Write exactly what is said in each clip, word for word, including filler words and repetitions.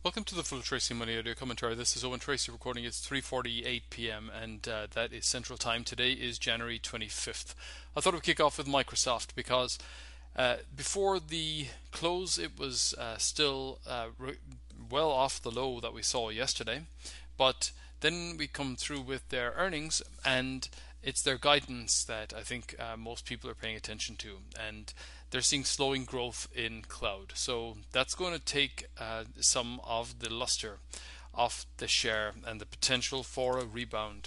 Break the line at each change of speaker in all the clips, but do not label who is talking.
Welcome to the Full Tracy Money Audio Commentary. This is Owen Tracy recording. It's three forty-eight p m and uh, that is Central Time. Today is January twenty-fifth. I thought we'd kick off with Microsoft because uh, before the close it was uh, still uh, re- well off the low that we saw yesterday, but then we come through with their earnings and it's their guidance that I think uh, most people are paying attention to, and they're seeing slowing growth in cloud. So that's going to take uh, some of the luster off the share and the potential for a rebound.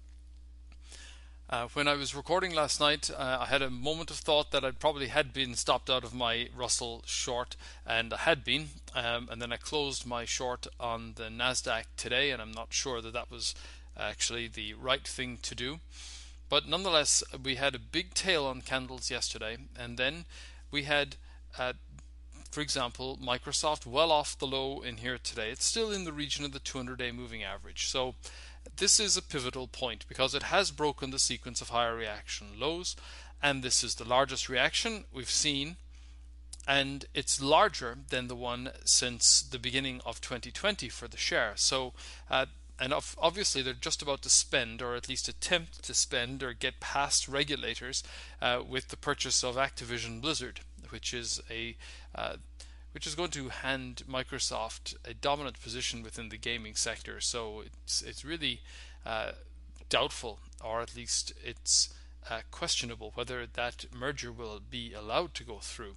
Uh, when I was recording last night, uh, I had a moment of thought that I probably had been stopped out of my Russell short, and I had been, um, and then I closed my short on the Nasdaq today, and I'm not sure that that was actually the right thing to do. But nonetheless, we had a big tail on candles yesterday, and then we had, uh, for example, Microsoft well off the low in here today. It's still in the region of the two hundred day moving average. So this is a pivotal point because it has broken the sequence of higher reaction lows, and this is the largest reaction we've seen, and it's larger than the one since the beginning of twenty twenty for the share. So uh, and obviously they're just about to spend, or at least attempt to spend, or get past regulators uh, with the purchase of Activision Blizzard, which is a uh, which is going to hand Microsoft a dominant position within the gaming sector. So it's it's really uh, doubtful, or at least it's uh, questionable whether that merger will be allowed to go through.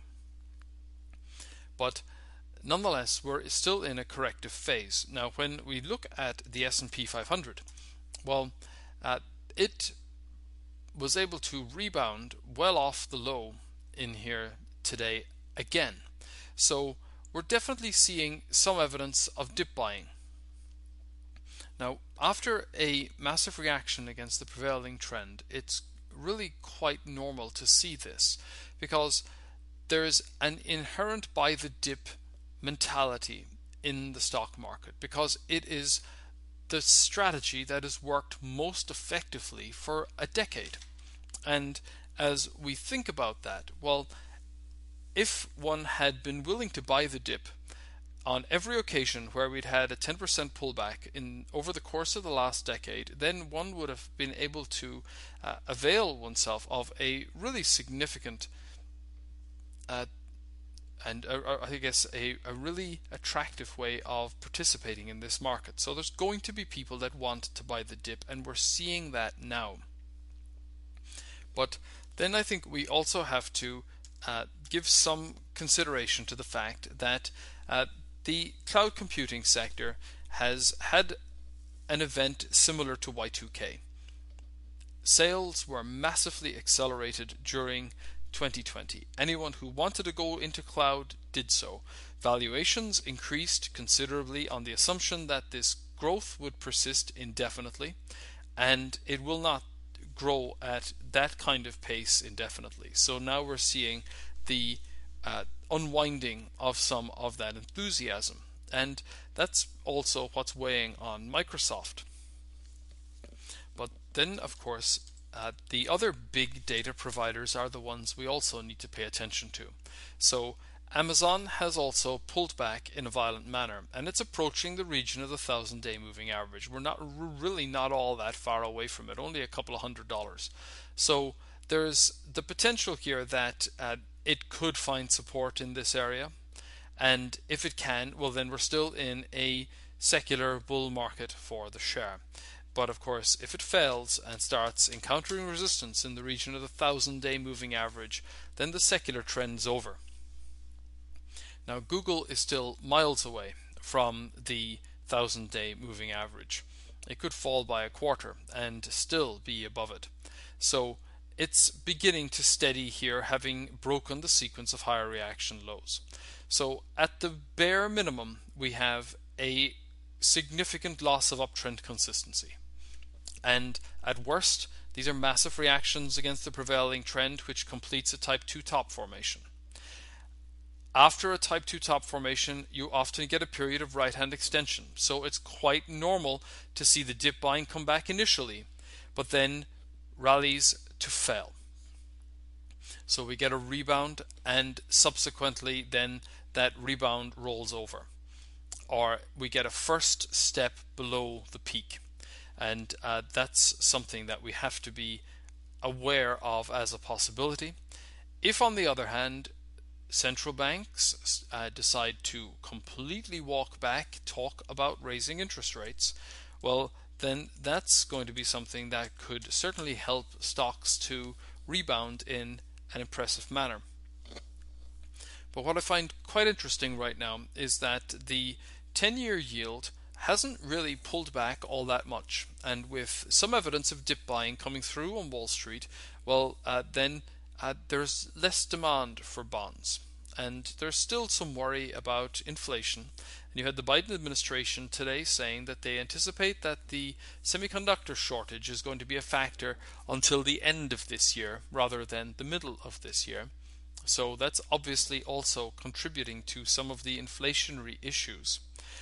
But nonetheless, we're still in a corrective phase. Now, when we look at the S and P five hundred, well, uh, it was able to rebound well off the low in here today again. So we're definitely seeing some evidence of dip buying. Now, after a massive reaction against the prevailing trend, it's really quite normal to see this because there's an inherent buy the dip mentality in the stock market, because it is the strategy that has worked most effectively for a decade. And as we think about that, well, if one had been willing to buy the dip on every occasion where we'd had a ten percent pullback in over the course of the last decade, then one would have been able to uh, avail oneself of a really significant uh, and uh, I guess a, a really attractive way of participating in this market. So there's going to be people that want to buy the dip, and we're seeing that now. But then I think we also have to uh, give some consideration to the fact that uh, the cloud computing sector has had an event similar to Y two K. Sales were massively accelerated during twenty twenty. Anyone who wanted to go into cloud did so. Valuations increased considerably on the assumption that this growth would persist indefinitely, and it will not grow at that kind of pace indefinitely. So now we're seeing the uh, unwinding of some of that enthusiasm, and that's also what's weighing on Microsoft. But then, of course, Uh, the other big data providers are the ones we also need to pay attention to. So Amazon has also pulled back in a violent manner, and it's approaching the region of the thousand day moving average. We're not really not all that far away from it, only a couple of hundred dollars. So there's the potential here that uh, it could find support in this area, and if it can, well, then we're still in a secular bull market for the share. But of course, if it fails and starts encountering resistance in the region of the thousand day moving average, then the secular trend's over. Now, Google is still miles away from the thousand day moving average. It could fall by a quarter and still be above it. So it's beginning to steady here, having broken the sequence of higher reaction lows. So at the bare minimum, we have a significant loss of uptrend consistency. And at worst, these are massive reactions against the prevailing trend, which completes a type two top formation. After a type two top formation, you often get a period of right hand extension. So it's quite normal to see the dip buying come back initially, but then rallies to fail. So we get a rebound, and subsequently then that rebound rolls over. or we get a first step below the peak. And uh, that's something that we have to be aware of as a possibility. If, on the other hand, central banks uh, decide to completely walk back, talk about raising interest rates, well, then that's going to be something that could certainly help stocks to rebound in an impressive manner. But what I find quite interesting right now is that the ten-year yield hasn't really pulled back all that much, and with some evidence of dip buying coming through on Wall Street, well, uh, then uh, there's less demand for bonds, and there's still some worry about inflation. And you had the Biden administration today saying that they anticipate that the semiconductor shortage is going to be a factor until the end of this year rather than the middle of this year. So that's obviously also contributing to some of the inflationary issues.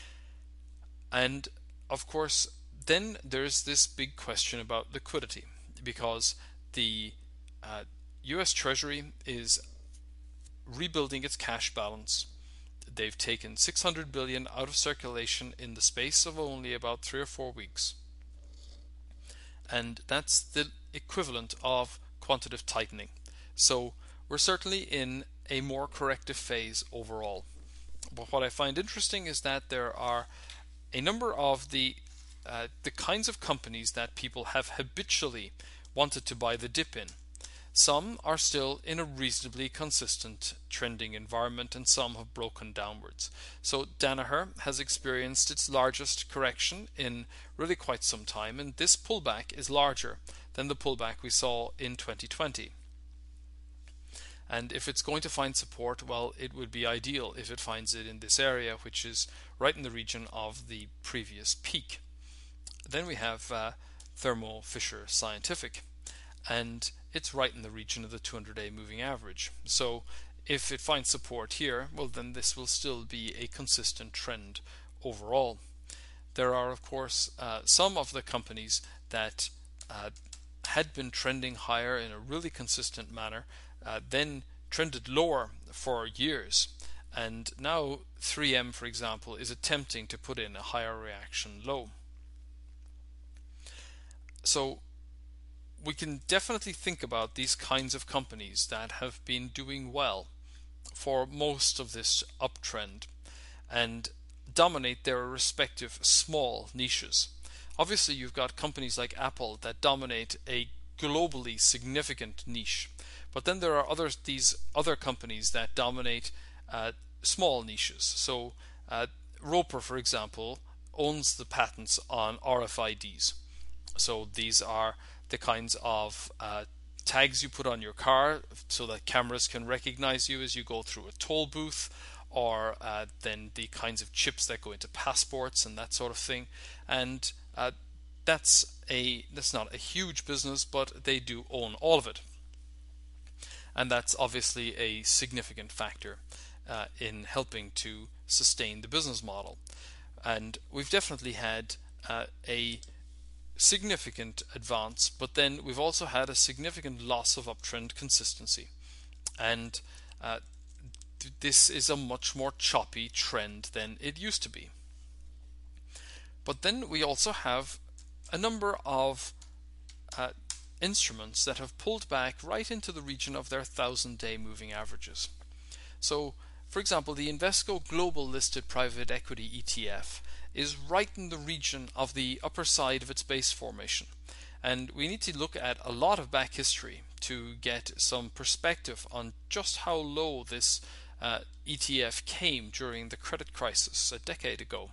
And of course, then there's this big question about liquidity, because the uh, U S Treasury is rebuilding its cash balance. They've taken six hundred billion dollars out of circulation in the space of only about three or four weeks. And that's the equivalent of quantitative tightening. So we're certainly in a more corrective phase overall. But what I find interesting is that there are a number of the uh, the kinds of companies that people have habitually wanted to buy the dip in. Some are still in a reasonably consistent trending environment, and some have broken downwards. So Danaher has experienced its largest correction in really quite some time, and this pullback is larger than the pullback we saw in twenty twenty. And if it's going to find support, well, it would be ideal if it finds it in this area, which is right in the region of the previous peak. Then we have uh, Thermo Fisher Scientific, and it's right in the region of the two hundred day moving average. So if it finds support here, well, then this will still be a consistent trend overall. There are, of course, uh, some of the companies that uh, had been trending higher in a really consistent manner, Uh, then trended lower for years, and now three M, for example, is attempting to put in a higher reaction low. So we can definitely think about these kinds of companies that have been doing well for most of this uptrend and dominate their respective small niches. Obviously, you've got companies like Apple that dominate a globally significant niche. But then there are others, these other companies that dominate uh, small niches. So uh, Roper, for example, owns the patents on R F I Ds. So these are the kinds of uh, tags you put on your car so that cameras can recognize you as you go through a toll booth, or uh, then the kinds of chips that go into passports and that sort of thing. And uh, that's a that's not a huge business, but they do own all of it. And that's obviously a significant factor uh, in helping to sustain the business model. And we've definitely had uh, a significant advance, but then we've also had a significant loss of uptrend consistency. And uh, th- this is a much more choppy trend than it used to be. But then we also have a number of uh, instruments that have pulled back right into the region of their thousand day moving averages. So, for example, the Invesco Global Listed Private Equity E T F is right in the region of the upper side of its base formation. And we need to look at a lot of back history to get some perspective on just how low this uh, E T F came during the credit crisis a decade ago.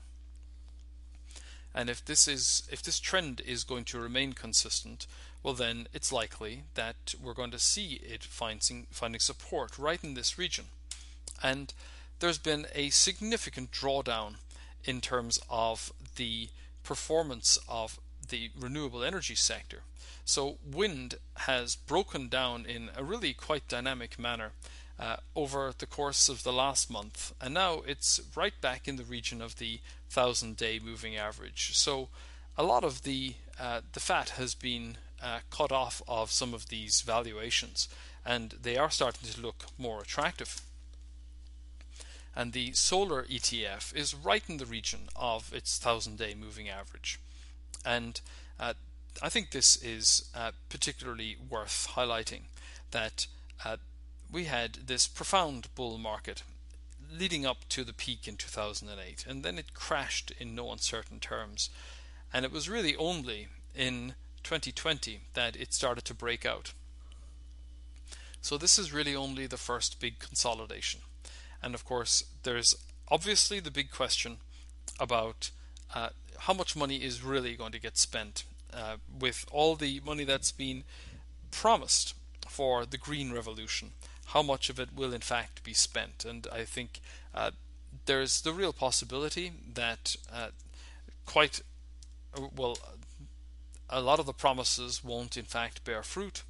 And if this is if this trend is going to remain consistent, well, then it's likely that we're going to see it finding finding support right in this region. And there's been a significant drawdown in terms of the performance of the renewable energy sector. So wind has broken down in a really quite dynamic manner uh, over the course of the last month, and now it's right back in the region of the thousand day moving average. So a lot of the uh, the fat has been uh, cut off of some of these valuations, and they are starting to look more attractive. and the solar E T F is right in the region of its thousand-day moving average. And uh, I think this is uh, particularly worth highlighting, that uh, we had this profound bull market leading up to the peak in two thousand eight, and then it crashed in no uncertain terms. And it was really only in twenty twenty that it started to break out. So this is really only the first big consolidation. And of course, there's obviously the big question about uh, how much money is really going to get spent uh, with all the money that's been promised for the green revolution. How much of it will in fact be spent? And I think uh, there's the real possibility that uh, quite well a lot of the promises won't in fact bear fruit.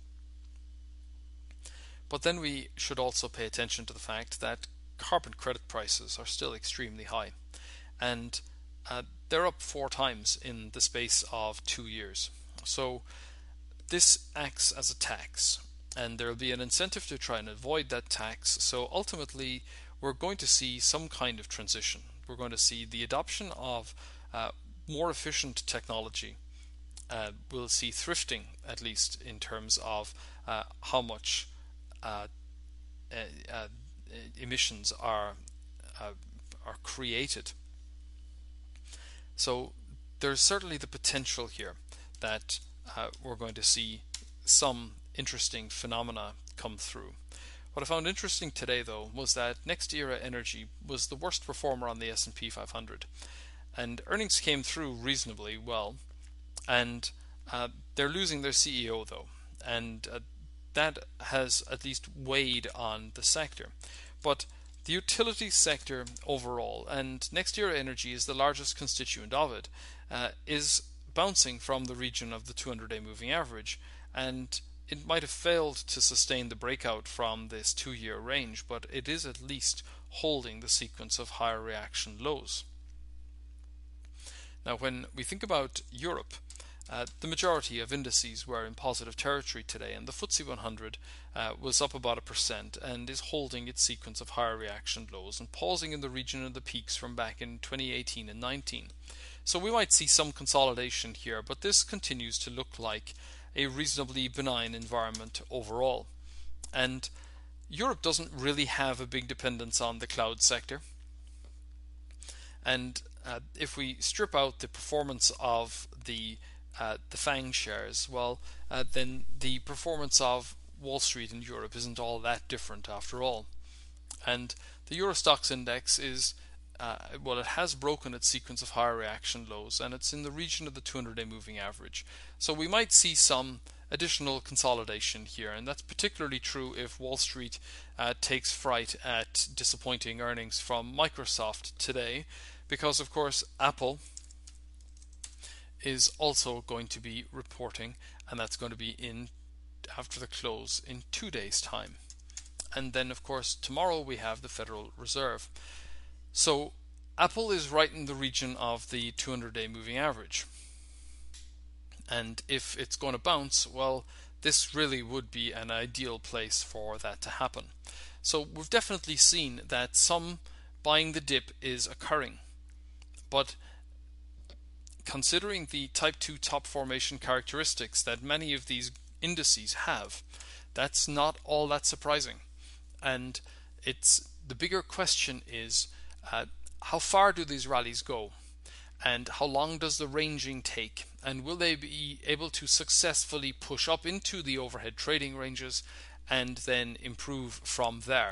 But then we should also pay attention to the fact that carbon credit prices are still extremely high, and uh, they're up four times in the space of two years. So this acts as a tax, and there will be an incentive to try and avoid that tax. So ultimately, we're going to see some kind of transition. We're going to see the adoption of uh, more efficient technology. Uh, we'll see thrifting, at least in terms of uh, how much uh, uh, uh, emissions are uh, are created. So there's certainly the potential here that uh, we're going to see some interesting phenomena come through. What I found interesting today, though, was that NextEra Energy was the worst performer on the S and P five hundred, and earnings came through reasonably well, and uh, they're losing their C E O though, and uh, that has at least weighed on the sector. But the utility sector overall, and NextEra Energy is the largest constituent of it, uh, is bouncing from the region of the two hundred day moving average, and it might have failed to sustain the breakout from this two-year range, but it is at least holding the sequence of higher reaction lows. Now, when we think about Europe, uh, the majority of indices were in positive territory today, and the F T S E one hundred uh, was up about a percent and is holding its sequence of higher reaction lows and pausing in the region of the peaks from back in twenty eighteen and nineteen. So we might see some consolidation here, but this continues to look like a reasonably benign environment overall. And Europe doesn't really have a big dependence on the cloud sector. And uh, if we strip out the performance of the uh, the FANG shares, well, uh, then the performance of Wall Street in Europe isn't all that different after all. And the Euro Stoxx index is Uh, well, it has broken its sequence of higher reaction lows, and it's in the region of the two hundred day moving average. So we might see some additional consolidation here, and that's particularly true if Wall Street uh, takes fright at disappointing earnings from Microsoft today, because of course Apple is also going to be reporting, and that's going to be in after the close in two days' time. And then of course tomorrow we have the Federal Reserve. So Apple is right in the region of the two hundred day moving average, and if it's going to bounce, well, this really would be an ideal place for that to happen. So we've definitely seen that some buying the dip is occurring, but considering the type two top formation characteristics that many of these indices have, that's not all that surprising. And it's the bigger question is, Uh, how far do these rallies go, and how long does the ranging take, and will they be able to successfully push up into the overhead trading ranges and then improve from there?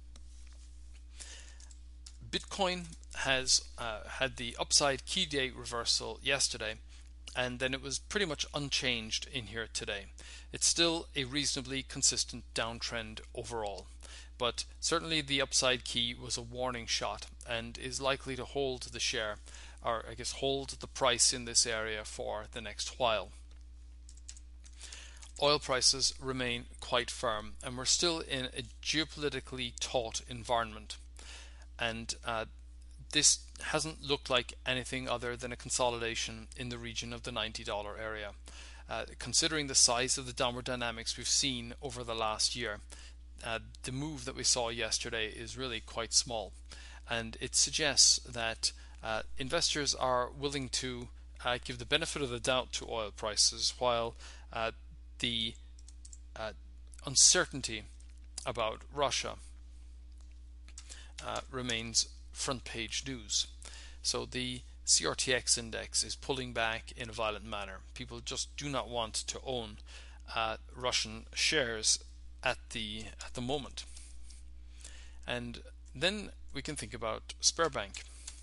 Bitcoin has uh, had the upside key day reversal yesterday, and then it was pretty much unchanged in here today. It's still a reasonably consistent downtrend overall, but certainly the upside key was a warning shot and is likely to hold the share, or I guess hold the price in this area for the next while. Oil prices remain quite firm, and we're still in a geopolitically taut environment, and uh, this hasn't looked like anything other than a consolidation in the region of the ninety dollar area. Uh, considering the size of the downward dynamics we've seen over the last year, Uh, the move that we saw yesterday is really quite small, and it suggests that uh, investors are willing to uh, give the benefit of the doubt to oil prices while uh, the uh, uncertainty about Russia uh, remains front page news. So the C R T X index is pulling back in a violent manner. People just do not want to own uh, Russian shares at the at the moment. And then we can think about Sberbank.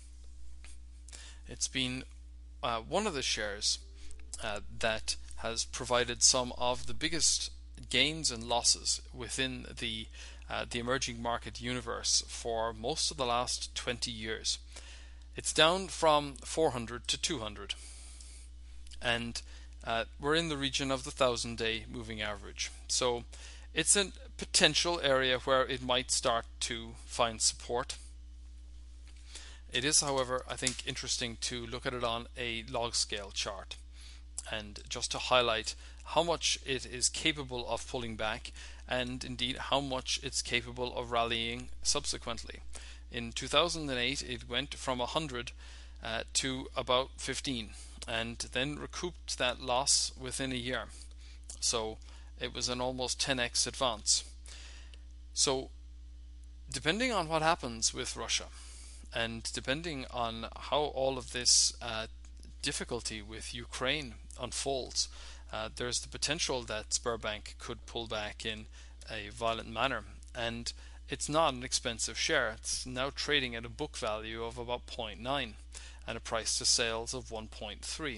It's been uh, one of the shares uh, that has provided some of the biggest gains and losses within the uh, the emerging market universe for most of the last twenty years. It's down from four hundred to two hundred, and uh, we're in the region of the thousand day moving average. So it's a potential area where it might start to find support. It is, however, I think interesting to look at it on a log scale chart, and just to highlight how much it is capable of pulling back, and indeed how much it's capable of rallying subsequently. In two thousand eight it went from one hundred uh, to about fifteen, and then recouped that loss within a year. So it was an almost ten x advance. So depending on what happens with Russia, and depending on how all of this uh, difficulty with Ukraine unfolds, uh, there's the potential that Sberbank could pull back in a violent manner. And it's not an expensive share. It's now trading at a book value of about zero point nine and a price to sales of one point three.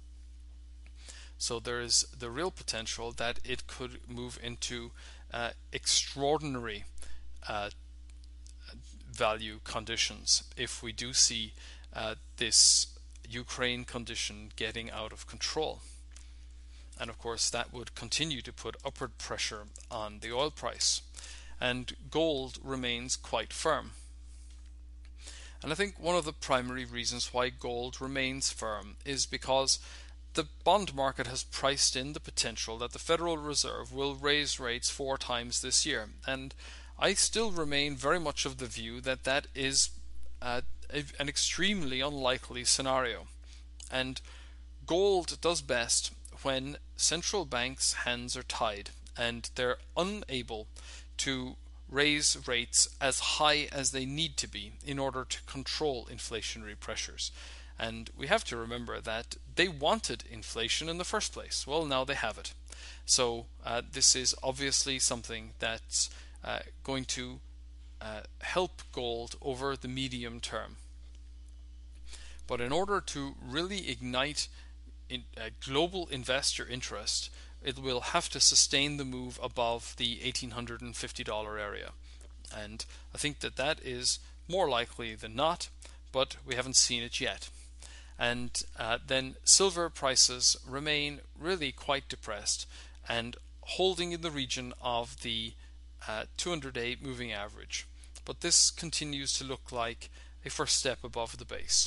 So there is the real potential that it could move into uh, extraordinary uh, value conditions if we do see uh, this Ukraine condition getting out of control. And of course that would continue to put upward pressure on the oil price. And gold remains quite firm. And I think one of the primary reasons why gold remains firm is because the bond market has priced in the potential that the Federal Reserve will raise rates four times this year. And I still remain very much of the view that that is uh, a, an extremely unlikely scenario. And gold does best when central banks' hands are tied and they're unable to raise rates as high as they need to be in order to control inflationary pressures. And we have to remember that they wanted inflation in the first place. Well, now they have it. So uh, this is obviously something that's uh, going to uh, help gold over the medium term. But in order to really ignite in, uh, global investor interest, it will have to sustain the move above the eighteen fifty dollars area. And I think that that is more likely than not, but we haven't seen it yet. And uh, then silver prices remain really quite depressed and holding in the region of the uh, two hundred day moving average. But this continues to look like a first step above the base.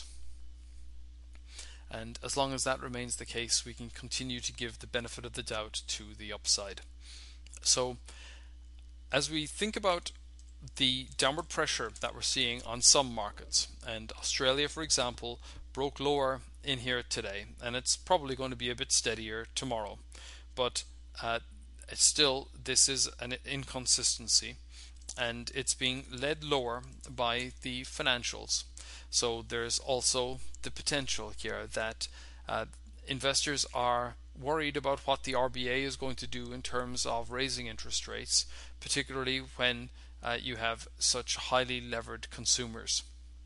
And as long as that remains the case, we can continue to give the benefit of the doubt to the upside. So as we think about the downward pressure that we're seeing on some markets, and Australia, for example, broke lower in here today, and it's probably going to be a bit steadier tomorrow, but uh, it's still, this is an inconsistency, and it's being led lower by the financials. So there's also the potential here that uh, investors are worried about what the R B A is going to do in terms of raising interest rates, particularly when uh, you have such highly levered consumers.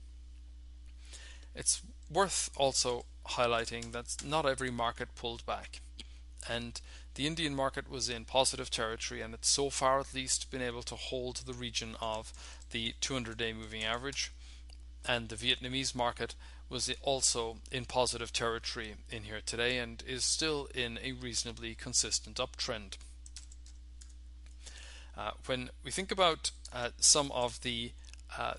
It's worth also highlighting that not every market pulled back, and the Indian market was in positive territory, and it's so far at least been able to hold the region of the two hundred day moving average, and the Vietnamese market was also in positive territory in here today and is still in a reasonably consistent uptrend. Uh, when we think about uh, some of the uh,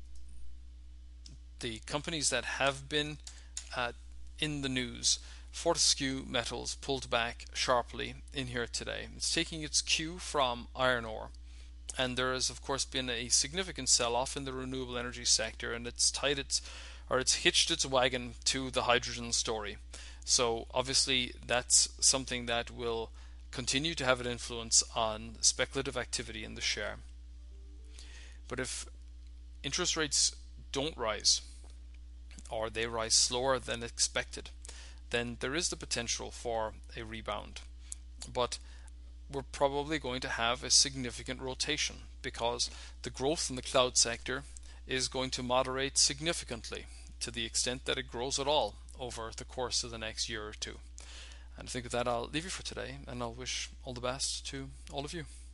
the companies that have been uh, in the news, Fortescue Metals pulled back sharply in here today. It's taking its cue from iron ore, And there has, of course, been a significant sell-off in the renewable energy sector, and it's tied its or it's hitched its wagon to the hydrogen story. So obviously, that's something that will continue to have an influence on speculative activity in the share. But if interest rates don't rise, or they rise slower than expected, then there is the potential for a rebound. But we're probably going to have a significant rotation because the growth in the cloud sector is going to moderate significantly to the extent that it grows at all over the course of the next year or two. And I think with that, I'll leave you for today, and I'll wish all the best to all of you.